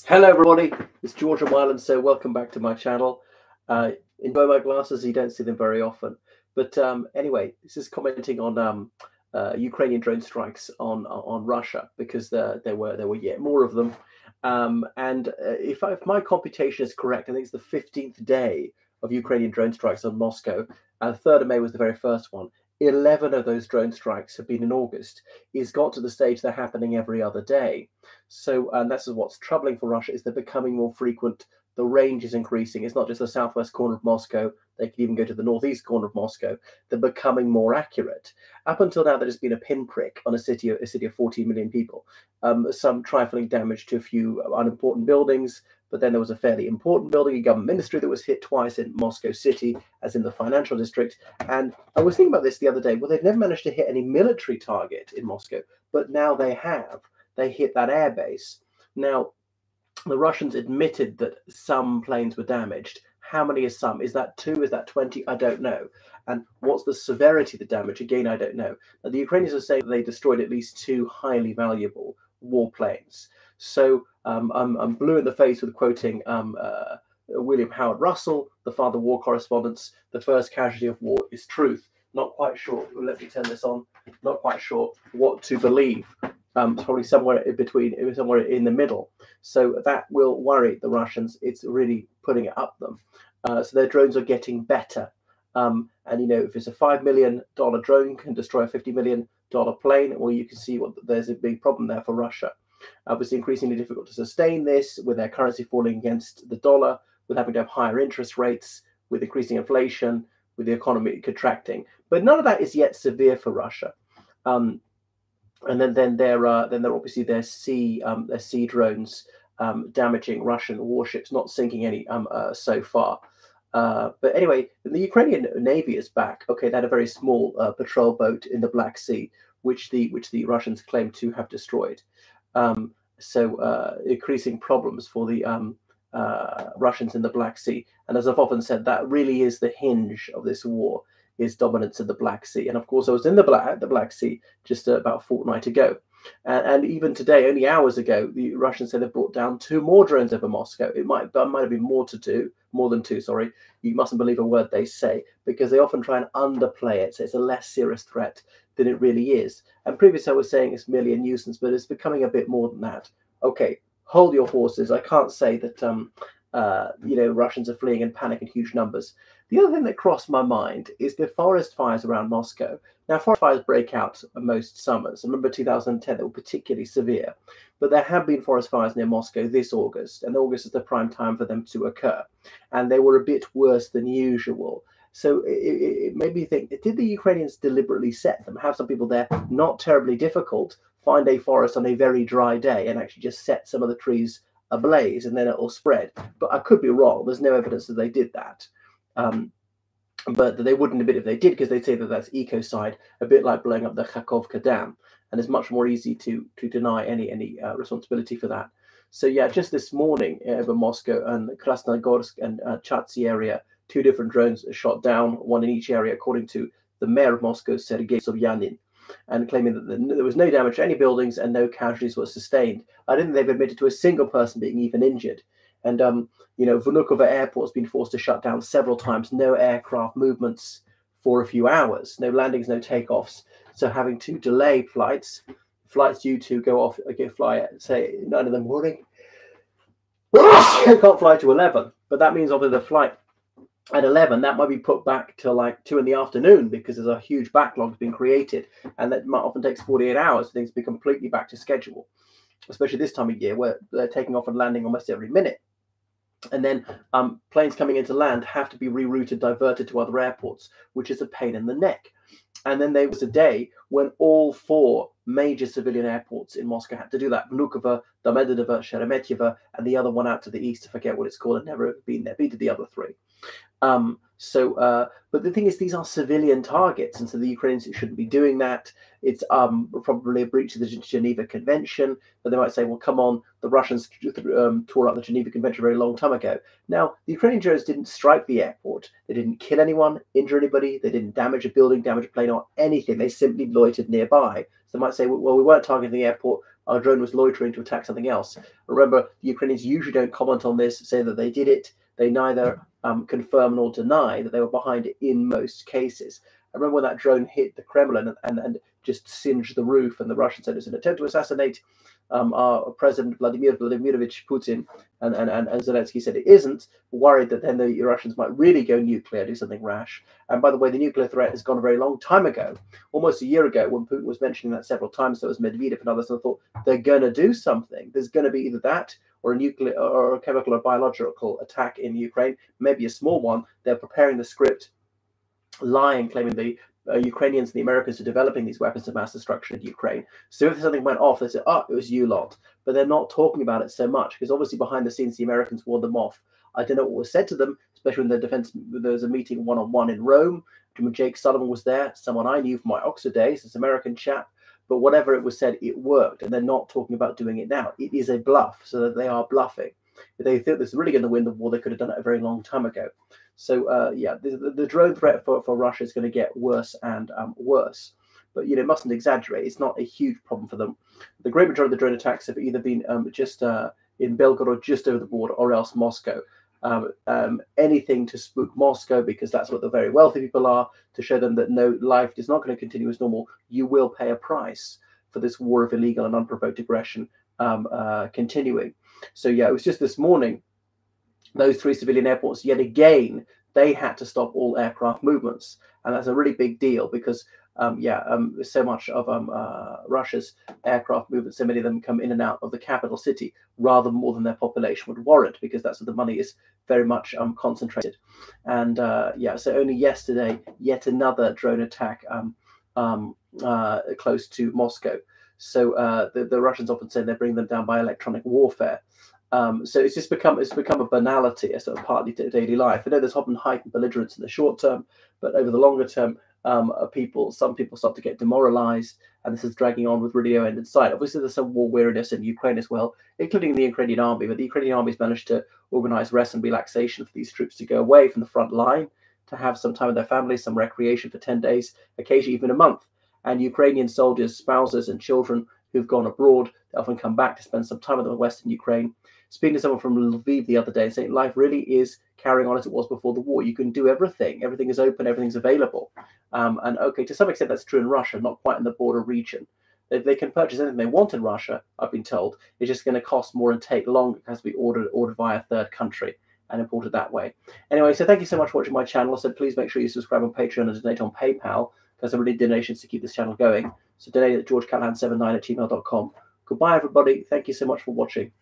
Hello, everybody. It's George from Ireland. So, welcome back to my channel. Enjoy my glasses. You don't see them very often. But anyway, this is commenting on Ukrainian drone strikes on Russia because there were yet more of them. And if my computation is correct, I think it's the 15th day of Ukrainian drone strikes on Moscow. And 3rd of May was the very first one. 11 of those drone strikes have been in August. It's got to the stage they're happening every other day. So, and that's what's troubling for Russia is they're becoming more frequent. The range is increasing. It's not just the southwest corner of Moscow. They can even go to the northeast corner of Moscow. They're becoming more accurate. Up until now, there's been a pinprick on a city of 14 million people. Some trifling damage to a few unimportant buildings, but then there was a fairly important building, a government ministry that was hit twice in Moscow City, as in the financial district. And I was thinking about this the other day. Well, they've never managed to hit any military target in Moscow, but now they have. They hit that airbase. Now, the Russians admitted that some planes were damaged. How many is some? Is that 2? Is that 20? I don't know. And what's the severity of the damage? Again, I don't know. Now, the Ukrainians are saying they destroyed at least 2 highly valuable warplanes. So I'm blue in the face with quoting William Howard Russell, the father of war correspondence. The first casualty of war is truth. Not quite sure. Let me turn this on. Not quite sure what to believe. Probably somewhere in between, somewhere in the middle. So that will worry the Russians. It's really putting it up them. So their drones are getting better. And if it's a $5 million drone can destroy a $50 million plane, well, you can see there's a big problem there for Russia. Obviously, increasingly difficult to sustain this with their currency falling against the dollar, with having to have higher interest rates, with increasing inflation, with the economy contracting. But none of that is yet severe for Russia. And then there are obviously their sea drones damaging Russian warships, not sinking any so far. But anyway, the Ukrainian Navy is back. Okay, they had a very small patrol boat in the Black Sea, which the Russians claim to have destroyed. So increasing problems for the Russians in the Black Sea. And as I've often said, that really is the hinge of this war. Is dominance in the Black Sea. And of course, I was in the Black Sea just about a fortnight ago. And even today, only hours ago, the Russians said they brought down 2 more drones over Moscow. It might have been more than 2, sorry. You mustn't believe a word they say, because they often try and underplay it. So it's a less serious threat than it really is. And previously I was saying it's merely a nuisance, but it's becoming a bit more than that. Okay, hold your horses. I can't say that Russians are fleeing in panic in huge numbers. The other thing that crossed my mind is the forest fires around Moscow. Now, forest fires break out most summers. I remember 2010, they were particularly severe. But there have been forest fires near Moscow this August, and August is the prime time for them to occur. And they were a bit worse than usual. So it made me think, did the Ukrainians deliberately set them? Have some people there, not terribly difficult, find a forest on a very dry day and actually just set some of the trees ablaze, and then it will spread. But I could be wrong. There's no evidence that they did that. But they wouldn't admit if they did, because they say that that's ecocide, a bit like blowing up the Kakhovka Dam. And it's much more easy to deny any responsibility for that. So yeah, just this morning over Moscow and Krasnogorsk and Chatsy area, 2 different drones shot down, 1 in each area, according to the mayor of Moscow, Sergei Sobyanin, and claiming that there was no damage to any buildings and no casualties were sustained. I don't think they've admitted to a single person being even injured. And, Vnukovo Airport has been forced to shut down several times. No aircraft movements for a few hours. No landings, no takeoffs. So having to delay flights due to fly at, say, 9 in the morning. Can't fly to 11. But that means obviously the flight at 11, that might be put back to like 2 in the afternoon, because there's a huge backlog been created. And that might often takes 48 hours for things to be completely back to schedule, especially this time of year where they're taking off and landing almost every minute. And then planes coming into land have to be rerouted, diverted to other airports, which is a pain in the neck. And then there was a day when all 4 major civilian airports in Moscow had to do that. Vnukovo, Domodedovo, Sheremetyevo, and the other one out to the east, I forget what it's called. I've never been there. Been to the other 3. So, but the thing is, these are civilian targets, and so the Ukrainians shouldn't be doing that. It's probably a breach of the Geneva Convention. But they might say, well, come on, the Russians tore up the Geneva Convention a very long time ago. Now, the Ukrainian drones didn't strike the airport. They didn't kill anyone, injure anybody. They didn't damage a building, damage a plane, or anything. They simply loitered nearby. So they might say, well, we weren't targeting the airport. Our drone was loitering to attack something else. Remember, the Ukrainians usually don't comment on this, say that they did it. They neither confirm nor deny that they were behind it in most cases. I remember when that drone hit the Kremlin and just singed the roof, and the Russians said it was an attempt to assassinate our President Vladimir Vladimirovich Putin, and Zelensky said it isn't, worried that then the Russians might really go nuclear, do something rash. And by the way, the nuclear threat has gone a very long time ago, almost a year ago, when Putin was mentioning that several times. There was Medvedev and others, and I thought they're going to do something. There's going to be either that or a nuclear or a chemical or biological attack in Ukraine, maybe a small one. They're preparing the script, lying, claiming the Ukrainians and the Americans are developing these weapons of mass destruction in Ukraine. So if something went off, they say, oh, it was you lot. But they're not talking about it so much, because obviously behind the scenes, the Americans warned them off. I don't know what was said to them, especially when the defense, there was a meeting one-on-one in Rome. When Jake Sullivan was there, someone I knew from my Oxford days, this American chap. But whatever it was said, it worked. And they're not talking about doing it now. It is a bluff, so that they are bluffing. If they think this is really going to win the war, they could have done it a very long time ago. So, yeah, the drone threat for Russia is going to get worse and worse. But, you know, mustn't exaggerate. It's not a huge problem for them. The great majority of the drone attacks have either been just in Belgorod or just over the border, or else Moscow. Anything to spook Moscow, because that's what the very wealthy people are, to show them that no, life is not going to continue as normal. You will pay a price for this war of illegal and unprovoked aggression continuing. So, yeah, it was just this morning, those 3 civilian airports, yet again, they had to stop all aircraft movements. And that's a really big deal, because so much of Russia's aircraft movements, so many of them come in and out of the capital city, rather more than their population would warrant, because that's where the money is very much concentrated. And so only yesterday, yet another drone attack close to Moscow. So the Russians often say they're bringing them down by electronic warfare. So it's become a banality, a sort of partly daily life. I know there's often heightened belligerence in the short term, but over the longer term, some people start to get demoralized, and this is dragging on with really no end in sight. Obviously, there's some war weariness in Ukraine as well, including the Ukrainian army. But the Ukrainian army's managed to organize rest and relaxation for these troops to go away from the front line, to have some time with their families, some recreation for 10 days, occasionally even a month. And Ukrainian soldiers, spouses, and children who've gone abroad, they often come back to spend some time in the Western Ukraine. Speaking to someone from Lviv the other day, saying life really is carrying on as it was before the war. You can do everything. Everything is open. Everything's available. And okay, to some extent that's true in Russia, not quite in the border region. They can purchase anything they want in Russia, I've been told. It's just going to cost more and take longer. It has to be ordered via a third country and imported that way. Anyway, so thank you so much for watching my channel. I said please make sure you subscribe on Patreon and donate on PayPal, because I really need donations to keep this channel going. So donate at georgecallahan79@gmail.com. Goodbye, everybody. Thank you so much for watching.